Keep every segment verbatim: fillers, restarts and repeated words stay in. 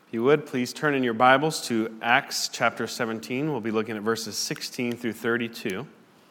If you would, please turn in your Bibles to Acts chapter seventeen. We'll be looking at verses sixteen through thirty-two.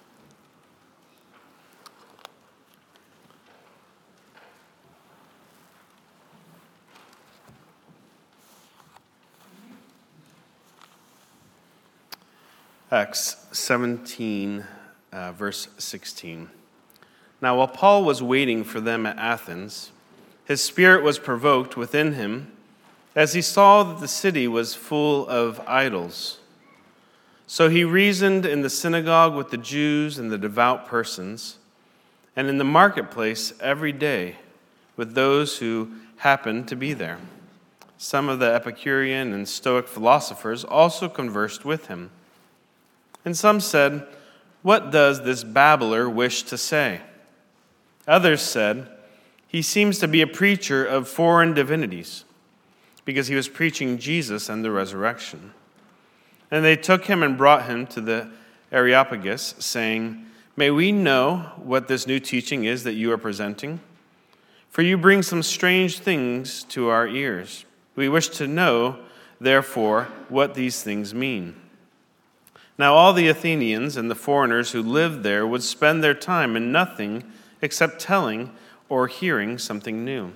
Acts seventeen, uh, verse sixteen. Now, while Paul was waiting for them at Athens, his spirit was provoked within him as he saw that the city was full of idols. So he reasoned in the synagogue with the Jews and the devout persons, and in the marketplace every day with those who happened to be there. Some of the Epicurean and Stoic philosophers also conversed with him. And some said, "What does this babbler wish to say?" Others said, "He seems to be a preacher of foreign divinities," because he was preaching Jesus and the resurrection. And they took him and brought him to the Areopagus, saying, "May we know what this new teaching is that you are presenting? For you bring some strange things to our ears. We wish to know, therefore, what these things mean." Now all the Athenians and the foreigners who lived there would spend their time in nothing except telling or hearing something new.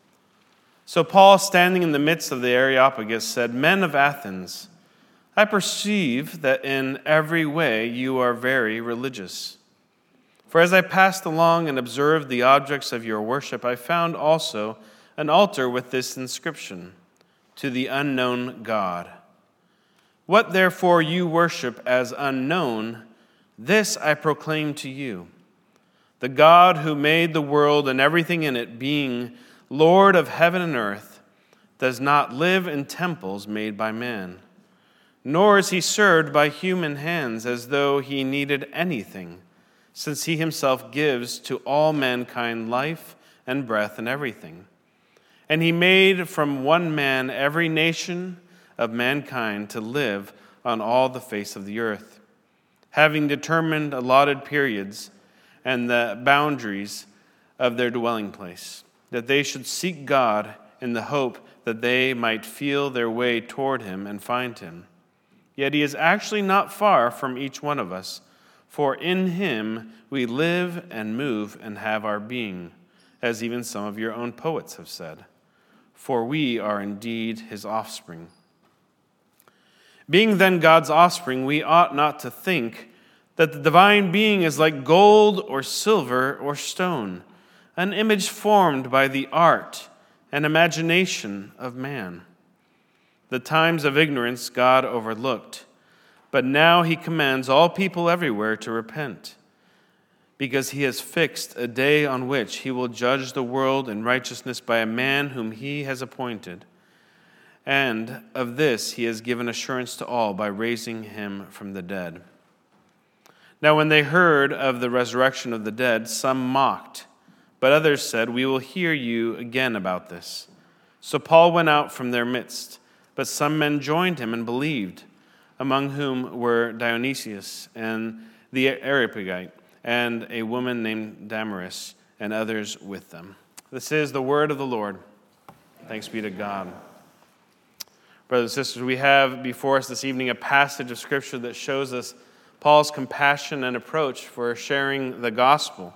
So Paul, standing in the midst of the Areopagus, said, "Men of Athens, I perceive that in every way you are very religious. For as I passed along and observed the objects of your worship, I found also an altar with this inscription, 'To the unknown God.' What therefore you worship as unknown, this I proclaim to you. The God who made the world and everything in it, being Lord of heaven and earth, does not live in temples made by man, nor is he served by human hands as though he needed anything, since he himself gives to all mankind life and breath and everything. And he made from one man every nation of mankind to live on all the face of the earth, having determined allotted periods and the boundaries of their dwelling place, that they should seek God in the hope that they might feel their way toward him and find him. Yet he is actually not far from each one of us, for in him we live and move and have our being, as even some of your own poets have said, for we are indeed his offspring. Being then God's offspring, we ought not to think that the divine being is like gold or silver or stone, an image formed by the art and imagination of man. The times of ignorance God overlooked, but now he commands all people everywhere to repent, because he has fixed a day on which he will judge the world in righteousness by a man whom he has appointed. And of this he has given assurance to all by raising him from the dead. Now when they heard of the resurrection of the dead, some mocked, but others said, "We will hear you again about this." So Paul went out from their midst, but some men joined him and believed, among whom were Dionysius and the Areopagite, and a woman named Damaris, and others with them. This is the word of the Lord. Thanks be to God. Brothers and sisters, we have before us this evening a passage of Scripture that shows us Paul's compassion and approach for sharing the gospel.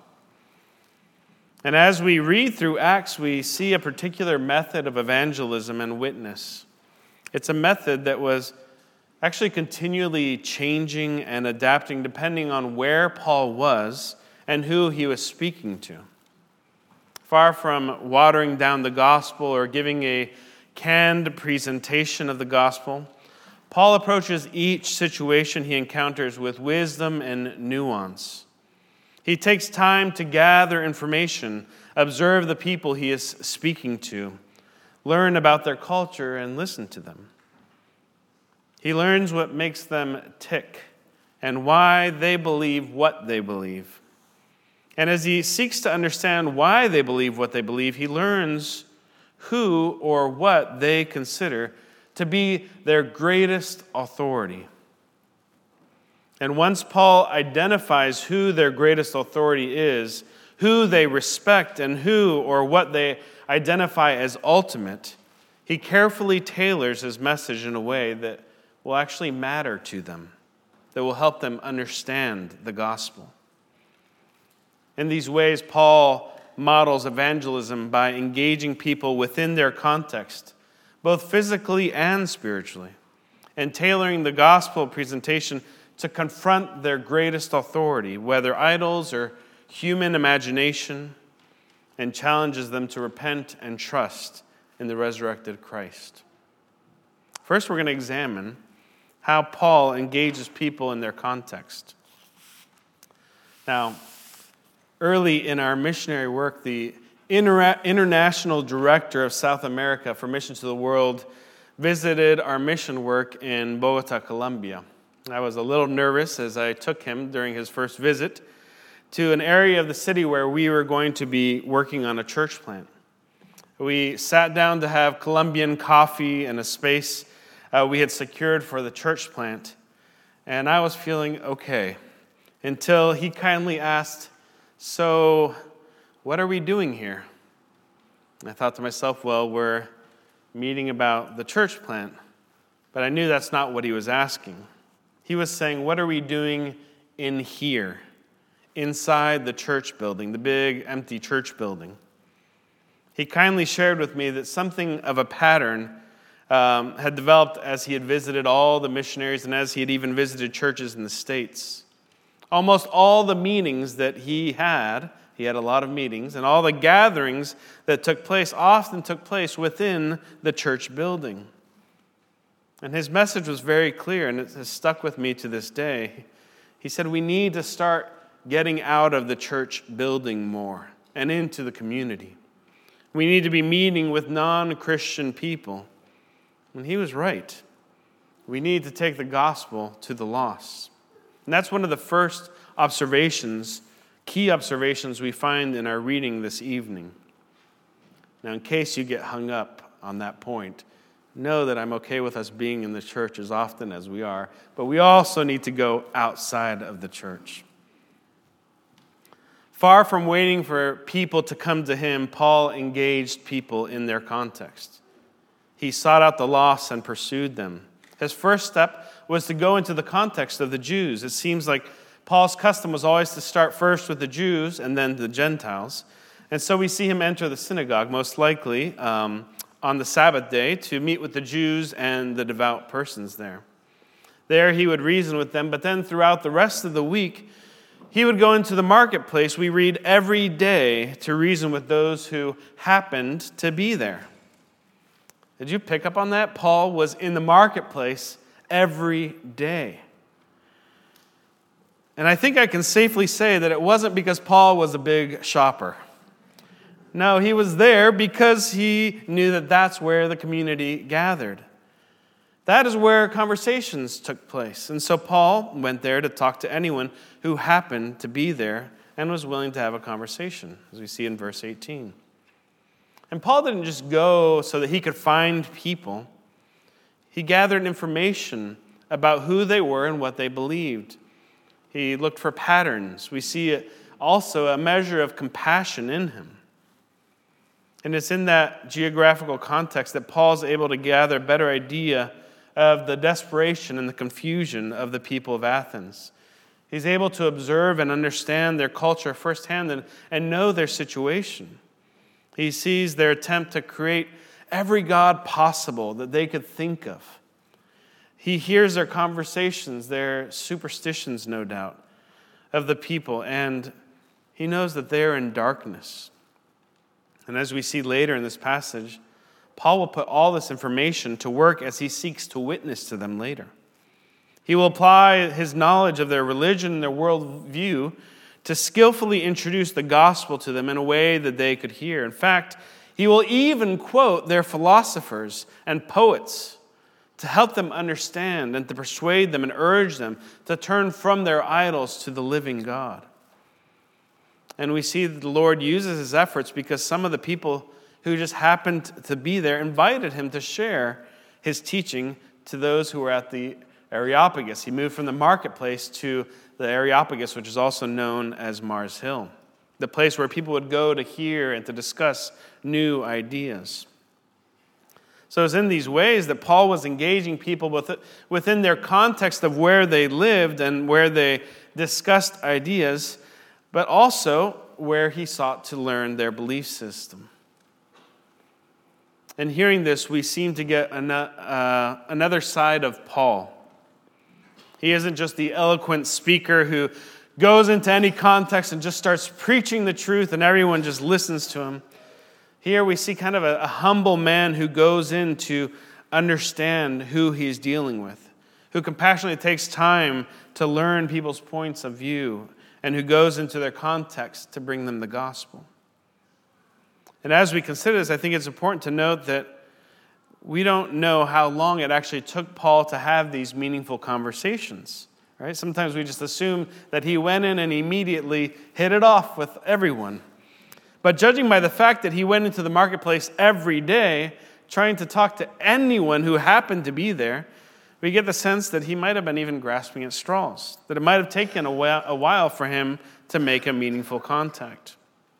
And as we read through Acts, we see a particular method of evangelism and witness. It's a method that was actually continually changing and adapting depending on where Paul was and who he was speaking to. Far from watering down the gospel or giving a canned presentation of the gospel, Paul approaches each situation he encounters with wisdom and nuance. He takes time to gather information, observe the people he is speaking to, learn about their culture, and listen to them. He learns what makes them tick and why they believe what they believe. And as he seeks to understand why they believe what they believe, he learns who or what they consider to be their greatest authority. And once Paul identifies who their greatest authority is, who they respect, and who or what they identify as ultimate, He carefully tailors his message in a way that will actually matter to them, that will help them understand the gospel. In these ways, Paul models evangelism by engaging people within their context, both physically and spiritually, and tailoring the gospel presentation to confront their greatest authority, whether idols or human imagination, and challenges them to repent and trust in the resurrected Christ. First, we're going to examine how Paul engages people in their context. Now, early in our missionary work, the Inter- International Director of South America for Missions to the World visited our mission work in Bogota, Colombia. I was a little nervous as I took him during his first visit to an area of the city where we were going to be working on a church plant. We sat down to have Colombian coffee in a space uh, we had secured for the church plant, and I was feeling okay until he kindly asked, "So, what are we doing here?" I thought to myself, well, we're meeting about the church plant, but I knew that's not what he was asking. He was saying, what are we doing in here, inside the church building, the big empty church building? He kindly shared with me that something of a pattern um, had developed as he had visited all the missionaries and as he had even visited churches in the States. Almost all the meetings that he had, he had a lot of meetings, and all the gatherings that took place often took place within the church building. And his message was very clear, and it has stuck with me to this day. He said, we need to start getting out of the church building more and into the community. We need to be meeting with non-Christian people. And he was right. We need to take the gospel to the lost. And that's one of the first observations, key observations we find in our reading this evening. Now, in case you get hung up on that point, know that I'm okay with us being in the church as often as we are, but we also need to go outside of the church. Far from waiting for people to come to him, Paul engaged people in their context. He sought out the lost and pursued them. His first step was to go into the context of the Jews. It seems like Paul's custom was always to start first with the Jews and then the Gentiles. And so we see him enter the synagogue, most likely um, on the Sabbath day, to meet with the Jews and the devout persons there. There he would reason with them, but then throughout the rest of the week, he would go into the marketplace, we read, every day to reason with those who happened to be there. Did you pick up on that? Paul was in the marketplace every day. And I think I can safely say that it wasn't because Paul was a big shopper. No, he was there because he knew that that's where the community gathered. That is where conversations took place. And so Paul went there to talk to anyone who happened to be there and was willing to have a conversation, as we see in verse eighteen. And Paul didn't just go so that he could find people. He gathered information about who they were and what they believed. He looked for patterns. We see also a measure of compassion in him. And it's in that geographical context that Paul's able to gather a better idea of the desperation and the confusion of the people of Athens. He's able to observe and understand their culture firsthand and, and know their situation. He sees their attempt to create every god possible that they could think of. He hears their conversations, their superstitions, no doubt, of the people, and he knows that they are in darkness. And as we see later in this passage, Paul will put all this information to work as he seeks to witness to them later. He will apply his knowledge of their religion and their worldview to skillfully introduce the gospel to them in a way that they could hear. In fact, he will even quote their philosophers and poets to help them understand and to persuade them and urge them to turn from their idols to the living God. And we see that the Lord uses his efforts because some of the people who just happened to be there invited him to share his teaching to those who were at the Areopagus. He moved from the marketplace to the Areopagus, which is also known as Mars Hill, the place where people would go to hear and to discuss new ideas. So it's in these ways that Paul was engaging people within their context of where they lived and where they discussed ideas, but also where he sought to learn their belief system. In hearing this, we seem to get another side of Paul. He isn't just the eloquent speaker who goes into any context and just starts preaching the truth and everyone just listens to him. Here we see kind of a, a humble man who goes in to understand who he's dealing with, who compassionately takes time to learn people's points of view, and who goes into their context to bring them the gospel. And as we consider this, I think it's important to note that we don't know how long it actually took Paul to have these meaningful conversations. Right? Sometimes we just assume that he went in and immediately hit it off with everyone. But judging by the fact that he went into the marketplace every day, trying to talk to anyone who happened to be there, we get the sense that he might have been even grasping at straws, that it might have taken a while for him to make a meaningful contact.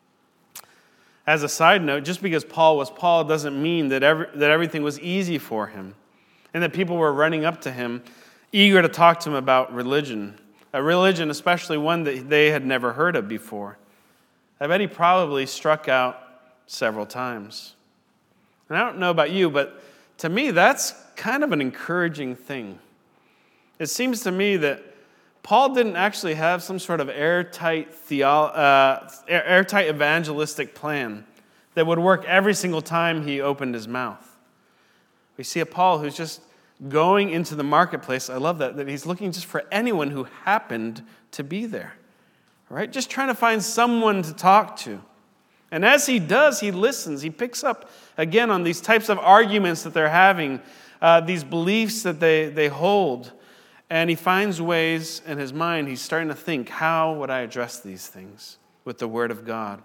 As a side note, just because Paul was Paul doesn't mean that every, that everything was easy for him and that people were running up to him, eager to talk to him about religion, a religion especially one that they had never heard of before. I bet he probably struck out several times. And I don't know about you, but to me, that's kind of an encouraging thing. It seems to me that Paul didn't actually have some sort of airtight, theo- uh, airtight evangelistic plan that would work every single time he opened his mouth. We see a Paul who's just going into the marketplace. I love that, that he's looking just for anyone who happened to be there. Right? Just trying to find someone to talk to. And as he does, he listens. He picks up, again, on these types of arguments that they're having, uh, these beliefs that they, they hold. And he finds ways in his mind, he's starting to think, how would I address these things with the Word of God?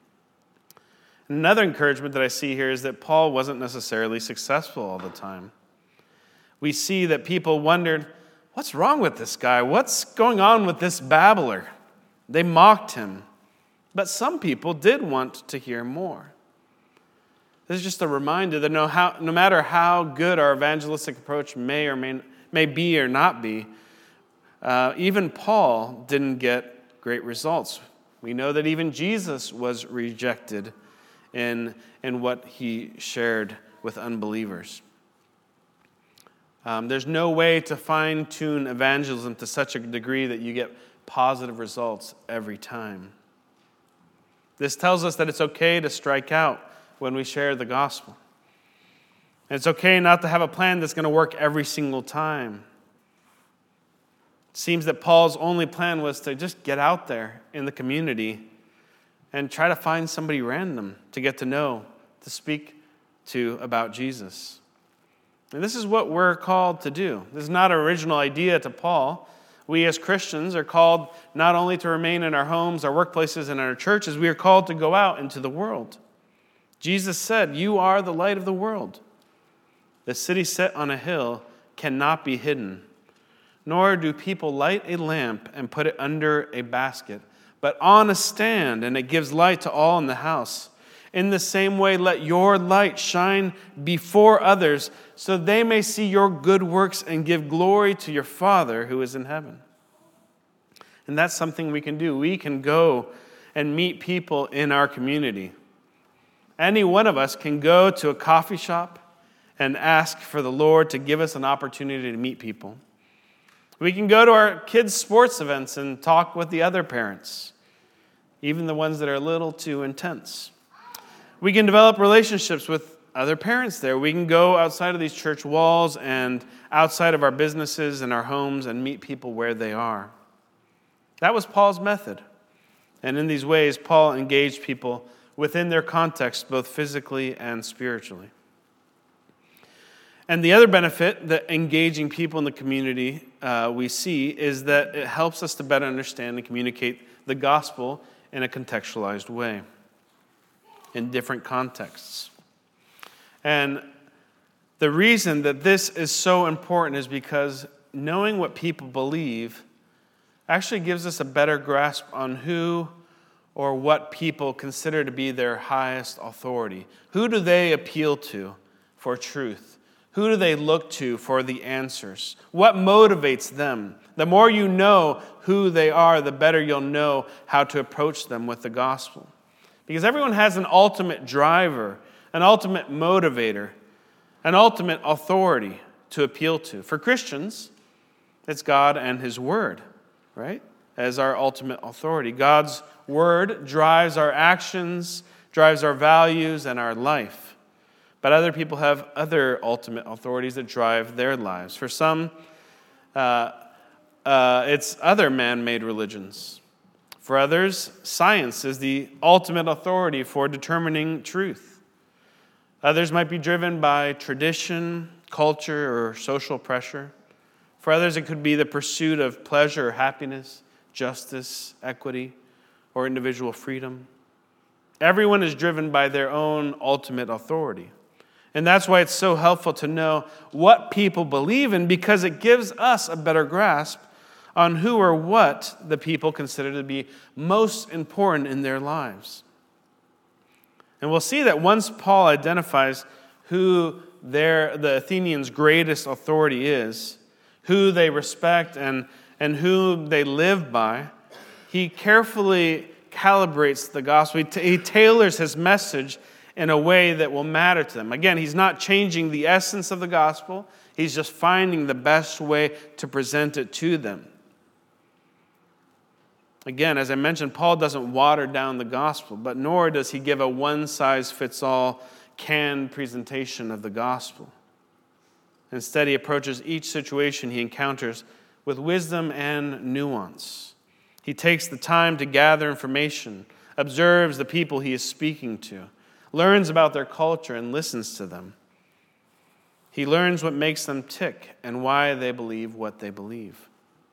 And another encouragement that I see here is that Paul wasn't necessarily successful all the time. We see that people wondered, what's wrong with this guy? What's going on with this babbler? They mocked him. But some people did want to hear more. This is just a reminder that no, how, no matter how good our evangelistic approach may or may, may be or not be, uh, even Paul didn't get great results. We know that even Jesus was rejected in, in what he shared with unbelievers. Um, there's no way to fine-tune evangelism to such a degree that you get positive results every time. This tells us that it's okay to strike out when we share the gospel. And it's okay not to have a plan that's going to work every single time. It seems that Paul's only plan was to just get out there in the community and try to find somebody random to get to know, to speak to about Jesus. And this is what we're called to do. This is not an original idea to Paul. We as Christians are called not only to remain in our homes, our workplaces, and our churches, we are called to go out into the world. Jesus said, "You are the light of the world. The city set on a hill cannot be hidden, nor do people light a lamp and put it under a basket, but on a stand, and it gives light to all in the house. In the same way, let your light shine before others, so they may see your good works and give glory to your Father who is in heaven." And that's something we can do. We can go and meet people in our community. Any one of us can go to a coffee shop and ask for the Lord to give us an opportunity to meet people. We can go to our kids' sports events and talk with the other parents, even the ones that are a little too intense. We can develop relationships with other parents there. We can go outside of these church walls and outside of our businesses and our homes and meet people where they are. That was Paul's method. And in these ways, Paul engaged people within their context, both physically and spiritually. And the other benefit that engaging people in the community uh, we see is that it helps us to better understand and communicate the gospel in a contextualized way, in different contexts. And the reason that this is so important is because knowing what people believe actually gives us a better grasp on who or what people consider to be their highest authority. Who do they appeal to for truth? Who do they look to for the answers? What motivates them? The more you know who they are, the better you'll know how to approach them with the gospel. Because everyone has an ultimate driver, an ultimate motivator, an ultimate authority to appeal to. For Christians, it's God and His Word, right? As our ultimate authority. God's Word drives our actions, drives our values, and our life. But other people have other ultimate authorities that drive their lives. For some, uh, uh, it's other man-made religions. For others, science is the ultimate authority for determining truth. Others might be driven by tradition, culture, or social pressure. For others, it could be the pursuit of pleasure or happiness, justice, equity, or individual freedom. Everyone is driven by their own ultimate authority. And that's why it's so helpful to know what people believe in, because it gives us a better grasp on who or what the people consider to be most important in their lives. And we'll see that once Paul identifies who their, the Athenians' greatest authority is, who they respect and, and who they live by, he carefully calibrates the gospel. He, t- he tailors his message in a way that will matter to them. Again, he's not changing the essence of the gospel. He's just finding the best way to present it to them. Again, as I mentioned, Paul doesn't water down the gospel, but nor does he give a one-size-fits-all canned presentation of the gospel. Instead, he approaches each situation he encounters with wisdom and nuance. He takes the time to gather information, observes the people he is speaking to, learns about their culture, and listens to them. He learns what makes them tick and why they believe what they believe.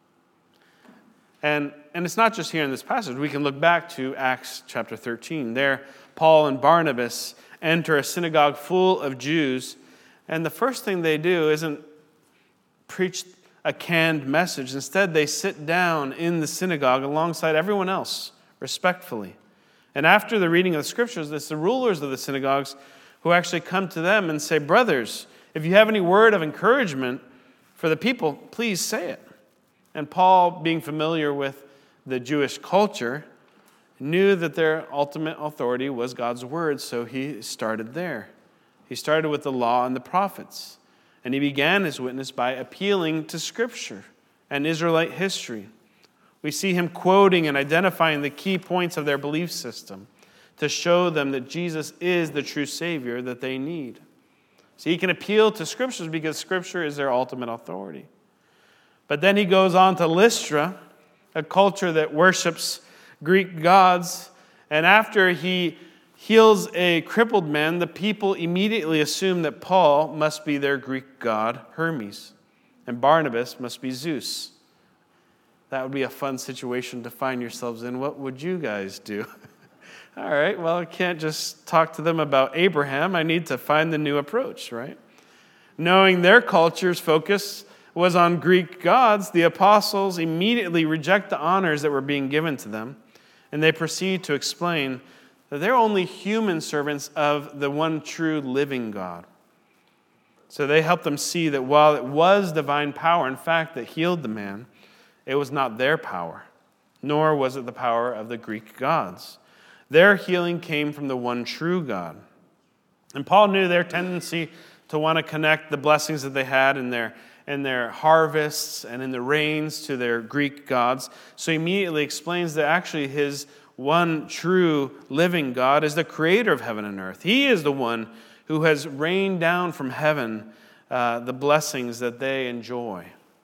And, and it's not just here in this passage. We can look back to Acts chapter thirteen. There, Paul and Barnabas enter a synagogue full of Jews, and the first thing they do isn't preach a canned message. Instead, they sit down in the synagogue alongside everyone else, respectfully. And after the reading of the scriptures, it's the rulers of the synagogues who actually come to them and say, "Brothers, if you have any word of encouragement for the people, please say it." And Paul, being familiar with the Jewish culture, knew that their ultimate authority was God's word, so he started there. He started with the law and the prophets, and he began his witness by appealing to Scripture and Israelite history. We see him quoting and identifying the key points of their belief system to show them that Jesus is the true Savior that they need. So he can appeal to Scriptures because Scripture is their ultimate authority. But then he goes on to Lystra, a culture that worships Greek gods, and after he heals a crippled man, the people immediately assume that Paul must be their Greek god, Hermes, and Barnabas must be Zeus. That would be a fun situation to find yourselves in. What would you guys do? All right, well, I can't just talk to them about Abraham. I need to find the new approach, right? Knowing their culture's focus was on Greek gods, the apostles immediately reject the honors that were being given to them, and they proceed to explain that they're only human servants of the one true living God. So they help them see that while it was divine power, in fact, that healed the man, it was not their power, nor was it the power of the Greek gods. Their healing came from the one true God. And Paul knew their tendency to want to connect the blessings that they had in their, in their harvests and in the rains to their Greek gods. So he immediately explains that actually his one true living God is the creator of heaven and earth. He is the one who has rained down from heaven uh, the blessings that they enjoy.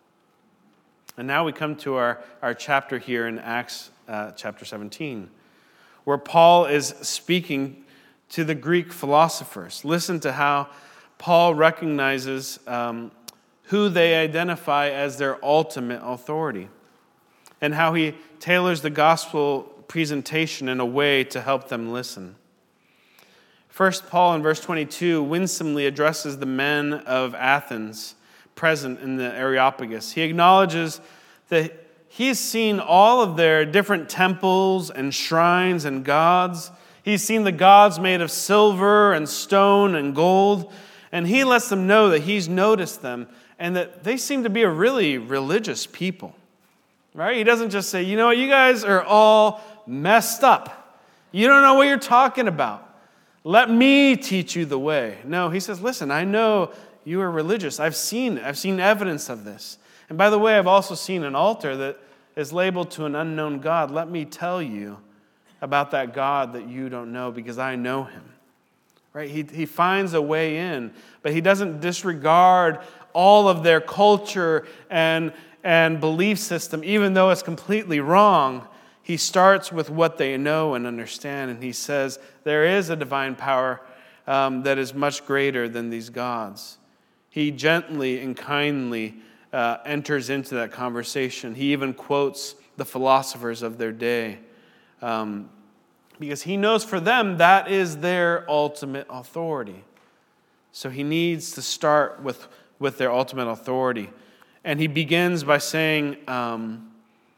And now we come to our, our chapter here in Acts uh, chapter seventeen, where Paul is speaking to the Greek philosophers. Listen to how Paul recognizes um, who they identify as their ultimate authority, and how he tailors the gospel presentation in a way to help them listen. First, Paul in verse twenty-two winsomely addresses the men of Athens present in the Areopagus. He acknowledges that he's seen all of their different temples and shrines and gods. He's seen the gods made of silver and stone and gold. And he lets them know that he's noticed them and that they seem to be a really religious people. Right? He doesn't just say, you know what, you guys are all messed up. You don't know what you're talking about. Let me teach you the way. No, he says, listen, I know you are religious. I've seen I've seen evidence of this. And by the way, I've also seen an altar that is labeled to an unknown God. Let me tell you about that God that you don't know because I know him. Right? He, he finds a way in, but he doesn't disregard all of their culture and, and belief system, even though it's completely wrong. He starts with what they know and understand, and he says there is a divine power um, that is much greater than these gods. He gently and kindly uh, enters into that conversation. He even quotes the philosophers of their day. Um, Because he knows for them that is their ultimate authority. So he needs to start with, with their ultimate authority. And he begins by saying, um,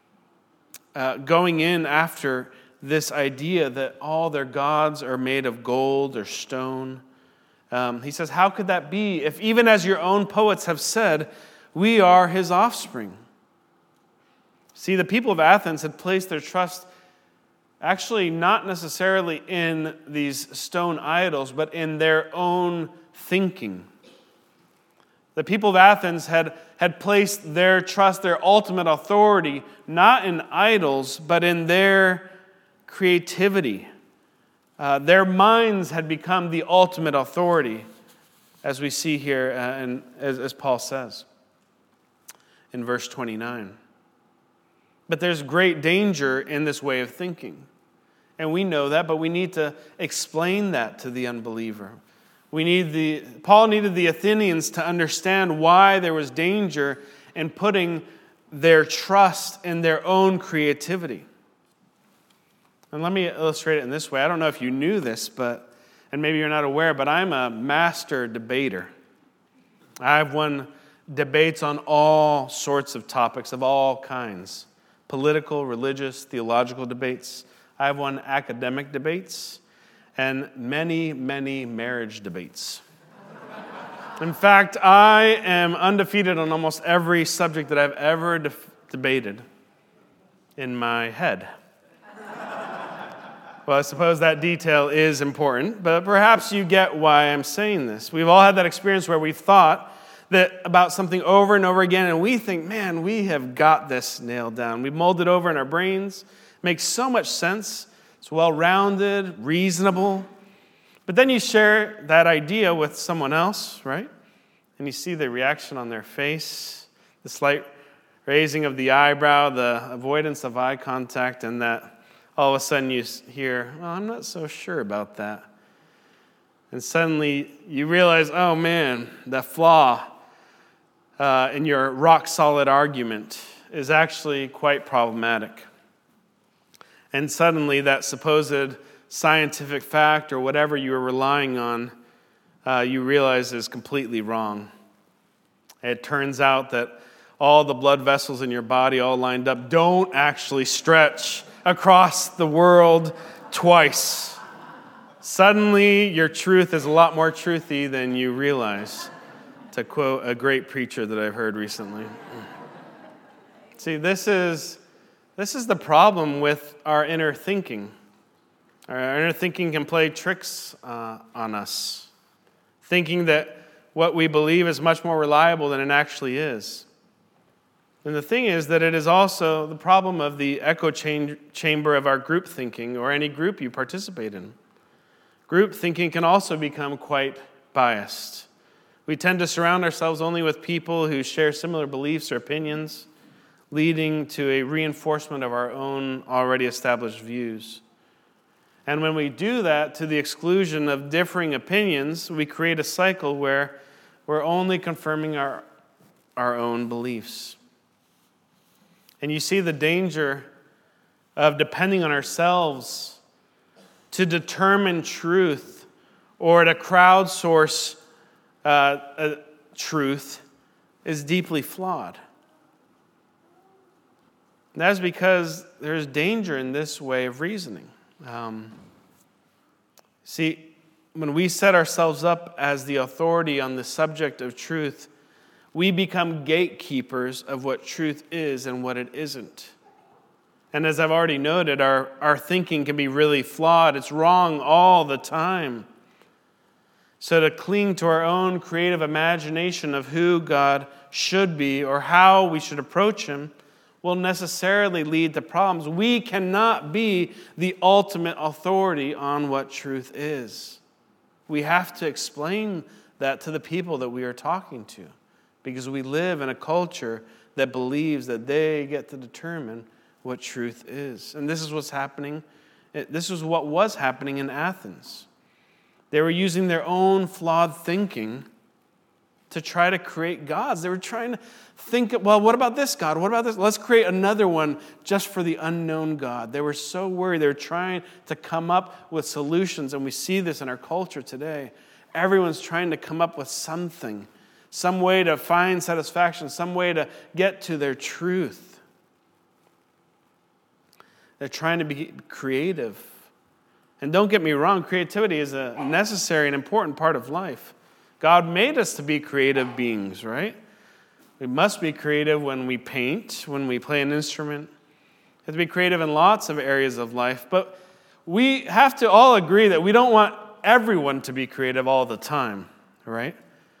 uh, going in after this idea that all their gods are made of gold or stone. Um, he says, how could that be if even as your own poets have said, we are his offspring? See, the people of Athens had placed their trust actually not necessarily in these stone idols, but in their own thinking. The people of Athens had, had placed their trust, their ultimate authority, not in idols, but in their creativity. Uh, their minds had become the ultimate authority, as we see here, uh, and as, as Paul says in verse twenty-nine. But there's great danger in this way of thinking. And we know that, but we need to explain that to the unbeliever. We need the Paul needed the Athenians to understand why there was danger in putting their trust in their own creativity. And let me illustrate it in this way. I don't know if you knew this, but and maybe you're not aware, but I'm a master debater. I've won debates on all sorts of topics of all kinds. Political, religious, theological debates. I've won academic debates and many, many marriage debates. In fact, I am undefeated on almost every subject that I've ever de- debated in my head. Well, I suppose that detail is important, but perhaps you get why I'm saying this. We've all had that experience where we've thought that about something over and over again, and we think, man, we have got this nailed down. We mold it over in our brains. It makes so much sense. It's well-rounded, reasonable. But then you share that idea with someone else, right? And you see the reaction on their face, the slight raising of the eyebrow, the avoidance of eye contact, and that all of a sudden you hear, well, I'm not so sure about that. And suddenly you realize, oh man, that flaw uh, in your rock-solid argument is actually quite problematic. And suddenly that supposed scientific fact or whatever you were relying on, uh, you realize is completely wrong. It turns out that all the blood vessels in your body all lined up don't actually stretch across the world twice. Suddenly your truth is a lot more truthy than you realize, to quote a great preacher that I've heard recently. See, this is this is the problem with our inner thinking. Our inner thinking can play tricks uh, on us, thinking that what we believe is much more reliable than it actually is. And the thing is that it is also the problem of the echo chamber of our group thinking or any group you participate in. Group thinking can also become quite biased. We tend to surround ourselves only with people who share similar beliefs or opinions, leading to a reinforcement of our own already established views. And when we do that to the exclusion of differing opinions, we create a cycle where we're only confirming our, our own beliefs. And you see the danger of depending on ourselves to determine truth or to crowdsource uh, a truth is deeply flawed. And that is because there's danger in this way of reasoning. Um, see, when we set ourselves up as the authority on the subject of truth, we become gatekeepers of what truth is and what it isn't. And as I've already noted, our, our thinking can be really flawed. It's wrong all the time. So to cling to our own creative imagination of who God should be or how we should approach him will necessarily lead to problems. We cannot be the ultimate authority on what truth is. We have to explain that to the people that we are talking to, because we live in a culture that believes that they get to determine what truth is. And this is what's happening. This is what was happening in Athens. They were using their own flawed thinking to try to create gods. They were trying to think, well, what about this God? What about this? Let's create another one just for the unknown God. They were so worried. They were trying to come up with solutions, and we see this in our culture today. Everyone's trying to come up with something, some way to find satisfaction, some way to get to their truth. They're trying to be creative. And don't get me wrong, creativity is a necessary and important part of life. God made us to be creative beings, right? We must be creative when we paint, when we play an instrument. We have to be creative in lots of areas of life. But we have to all agree that we don't want everyone to be creative all the time, right?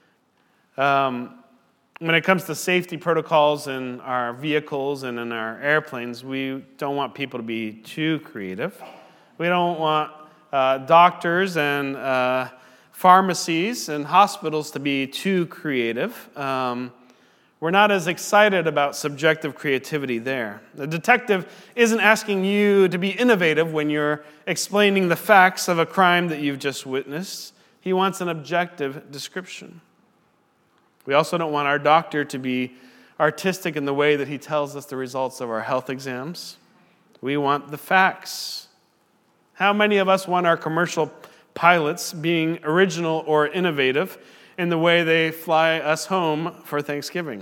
Um, when it comes to safety protocols in our vehicles and in our airplanes, we don't want people to be too creative. We don't want uh, doctors and uh, pharmacies and hospitals to be too creative. Um, we're not as excited about subjective creativity there. The detective isn't asking you to be innovative when you're explaining the facts of a crime that you've just witnessed. He wants an objective description. We also don't want our doctor to be artistic in the way that he tells us the results of our health exams. We want the facts. How many of us want our commercial pilots being original or innovative in the way they fly us home for Thanksgiving?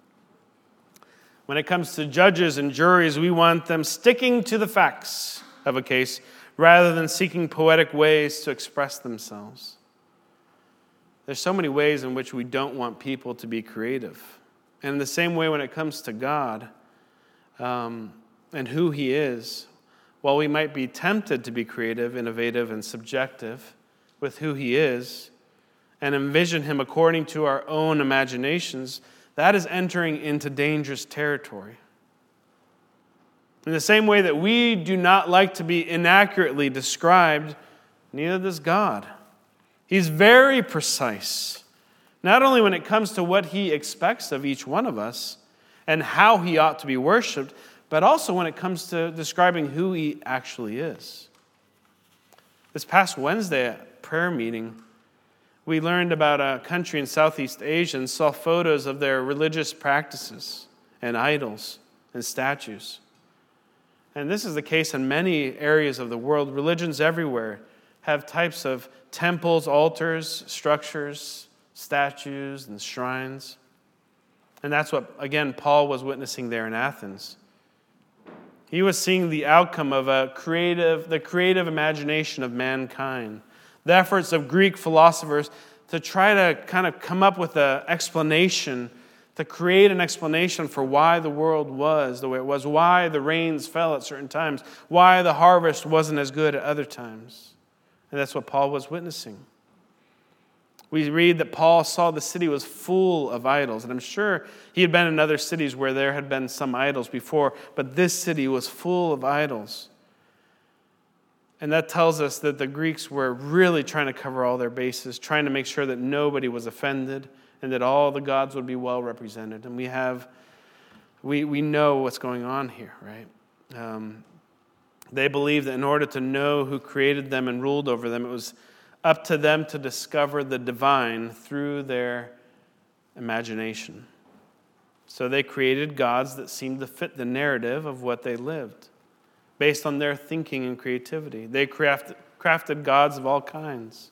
When it comes to judges and juries, we want them sticking to the facts of a case rather than seeking poetic ways to express themselves. There's so many ways in which we don't want people to be creative. And in the same way, when it comes to God um, and who he is, while we might be tempted to be creative, innovative, and subjective with who he is and envision him according to our own imaginations, that is entering into dangerous territory. In the same way that we do not like to be inaccurately described, neither does God. He's very precise, not only when it comes to what he expects of each one of us and how he ought to be worshipped, but also when it comes to describing who he actually is. This past Wednesday at prayer meeting, we learned about a country in Southeast Asia and saw photos of their religious practices and idols and statues. And this is the case in many areas of the world. Religions everywhere have types of temples, altars, structures, statues, and shrines. And that's what, again, Paul was witnessing there in Athens. He was seeing the outcome of a creative, the creative imagination of mankind, the efforts of Greek philosophers to try to kind of come up with an explanation, to create an explanation for why the world was the way it was, why the rains fell at certain times, why the harvest wasn't as good at other times. And that's what Paul was witnessing. We read that Paul saw the city was full of idols. And I'm sure he had been in other cities where there had been some idols before, but this city was full of idols. And that tells us that the Greeks were really trying to cover all their bases, trying to make sure that nobody was offended and that all the gods would be well represented. And we have, we, we know what's going on here, right? Um, they believed that in order to know who created them and ruled over them, it was up to them to discover the divine through their imagination. So they created gods that seemed to fit the narrative of what they lived, based on their thinking and creativity. They crafted, crafted gods of all kinds.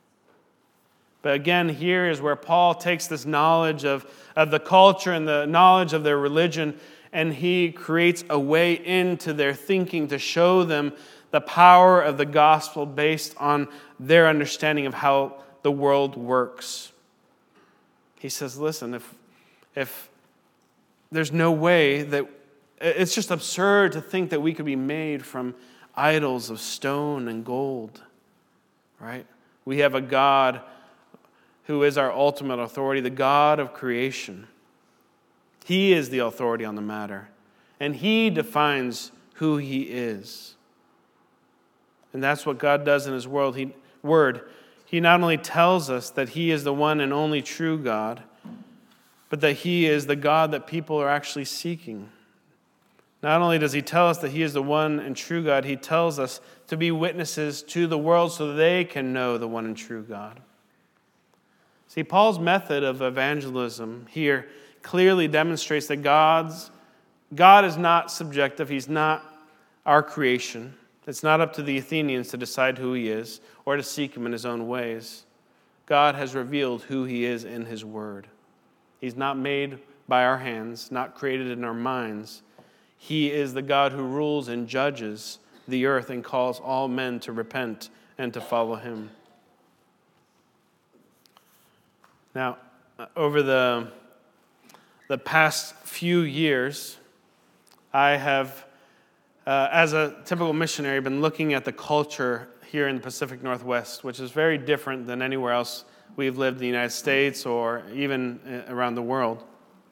But again, here is where Paul takes this knowledge of, of the culture and the knowledge of their religion, and he creates a way into their thinking to show them the power of the gospel based on their understanding of how the world works. He says, listen, if, if there's no way that, it's just absurd to think that we could be made from idols of stone and gold, right? We have a God who is our ultimate authority, the God of creation. He is the authority on the matter, and He defines who He is. And that's what God does in His world. He, word. He not only tells us that He is the one and only true God, but that He is the God that people are actually seeking. Not only does He tell us that He is the one and true God, He tells us to be witnesses to the world so they can know the one and true God. See, Paul's method of evangelism here clearly demonstrates that God's God is not subjective. He's not our creation. It's not up to the Athenians to decide who He is or to seek Him in His own ways. God has revealed who He is in His Word. He's not made by our hands, not created in our minds. He is the God who rules and judges the earth and calls all men to repent and to follow Him. Now, over the, the past few years, I have, uh, as a typical missionary, been looking at the culture here in the Pacific Northwest, which is very different than anywhere else we've lived in the United States or even around the world.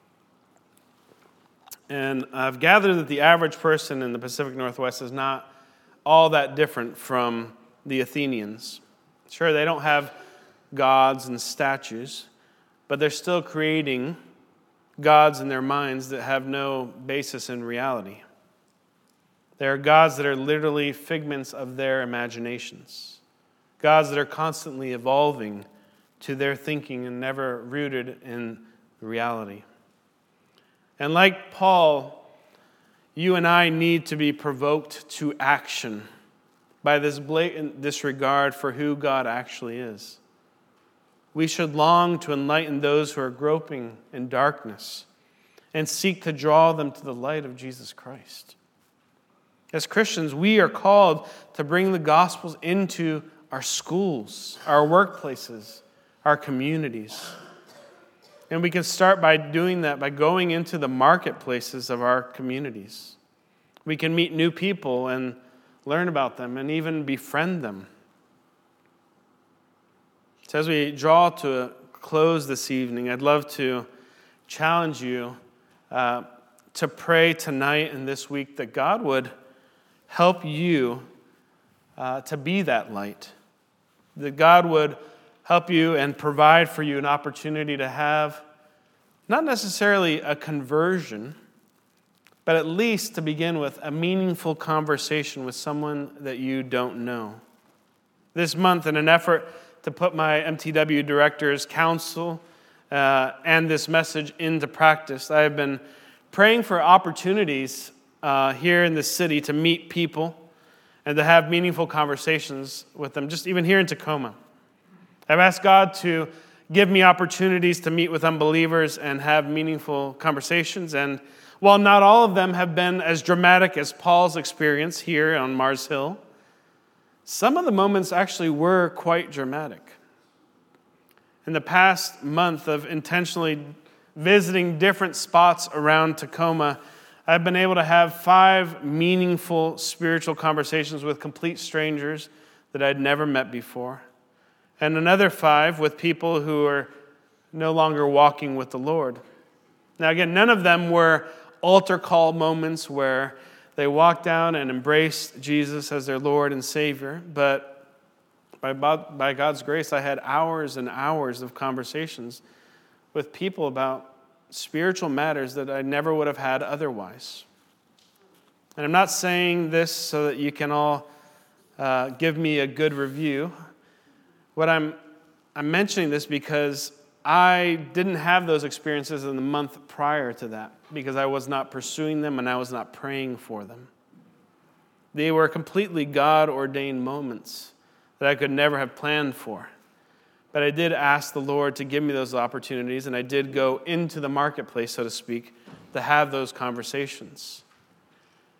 And I've gathered that the average person in the Pacific Northwest is not all that different from the Athenians. Sure, they don't have gods and statues, but they're still creating gods in their minds that have no basis in reality. They are gods that are literally figments of their imaginations, gods that are constantly evolving to their thinking and never rooted in reality. And like Paul, you and I need to be provoked to action by this blatant disregard for who God actually is. We should long to enlighten those who are groping in darkness and seek to draw them to the light of Jesus Christ. As Christians, we are called to bring the Gospels into our schools, our workplaces, our communities. And we can start by doing that by going into the marketplaces of our communities. We can meet new people and learn about them and even befriend them. So as we draw to a close this evening, I'd love to challenge you uh, to pray tonight and this week that God would help you uh, to be that light. That God would help you and provide for you an opportunity to have not necessarily a conversion, but at least to begin with a meaningful conversation with someone that you don't know. This month, in an effort to put my M T W Director's counsel uh, and this message into practice, I have been praying for opportunities uh, here in the city to meet people and to have meaningful conversations with them, just even here in Tacoma. I've asked God to give me opportunities to meet with unbelievers and have meaningful conversations. And while not all of them have been as dramatic as Paul's experience here on Mars Hill, some of the moments actually were quite dramatic. In the past month of intentionally visiting different spots around Tacoma, I've been able to have five meaningful spiritual conversations with complete strangers that I'd never met before. And another five with people who are no longer walking with the Lord. Now again, none of them were altar call moments where they walked down and embraced Jesus as their Lord and Savior, but by, by God's grace, I had hours and hours of conversations with people about spiritual matters that I never would have had otherwise. And I'm not saying this so that you can all uh, give me a good review. What I'm I'm mentioning this because I didn't have those experiences in the month prior to that because I was not pursuing them and I was not praying for them. They were completely God-ordained moments that I could never have planned for. But I did ask the Lord to give me those opportunities, and I did go into the marketplace, so to speak, to have those conversations.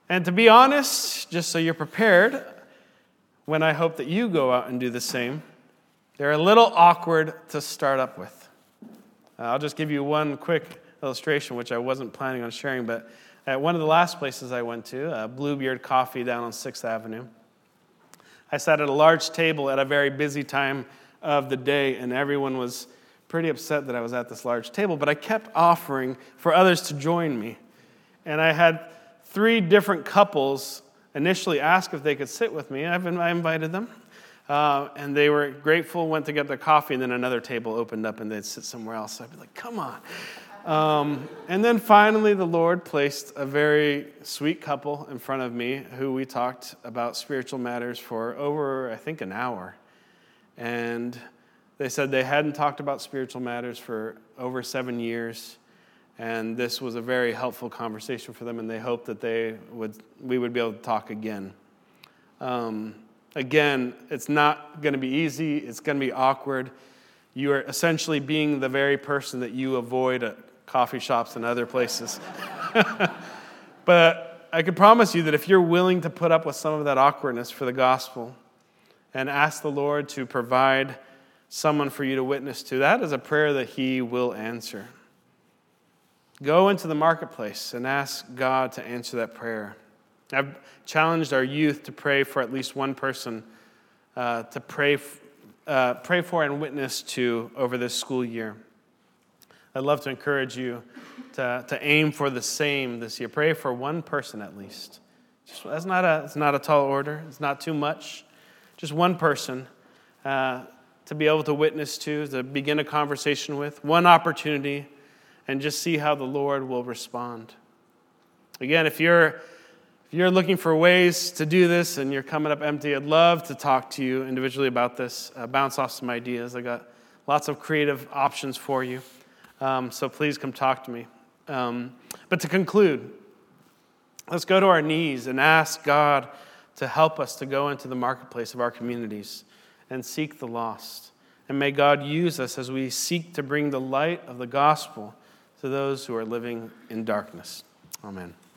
And to be honest, just so you're prepared, when I hope that you go out and do the same, they're a little awkward to start up with. Uh, I'll just give you one quick illustration, which I wasn't planning on sharing, but at one of the last places I went to, uh, Bluebeard Coffee down on sixth Avenue, I sat at a large table at a very busy time of the day, and everyone was pretty upset that I was at this large table, but I kept offering for others to join me. And I had three different couples initially ask if they could sit with me. I've I invited them, uh, and they were grateful, went to get their coffee, and then another table opened up, and they'd sit somewhere else. So I'd be like, come on. Um, and then finally, the Lord placed a very sweet couple in front of me who we talked about spiritual matters for over, I think, an hour. And they said they hadn't talked about spiritual matters for over seven years, and this was a very helpful conversation for them, and they hoped that they would we would be able to talk again. Um, again, it's not going to be easy. It's going to be awkward. You are essentially being the very person that you avoid at coffee shops and other places. But I can promise you that if you're willing to put up with some of that awkwardness for the gospel and ask the Lord to provide someone for you to witness to, that is a prayer that He will answer. Go into the marketplace and ask God to answer that prayer. I've challenged our youth to pray for at least one person uh, to pray, f- uh, pray for and witness to over this school year. I'd love to encourage you to, to aim for the same this year. Pray for one person at least. Just, that's not a, it's not a tall order. It's not too much. Just one person uh, to be able to witness to, to begin a conversation with, one opportunity, and just see how the Lord will respond. Again, if you're if you're looking for ways to do this and you're coming up empty, I'd love to talk to you individually about this, uh, bounce off some ideas. I got lots of creative options for you, um, so please come talk to me. Um, but to conclude, let's go to our knees and ask God to help us to go into the marketplace of our communities and seek the lost. And may God use us as we seek to bring the light of the gospel to those who are living in darkness. Amen.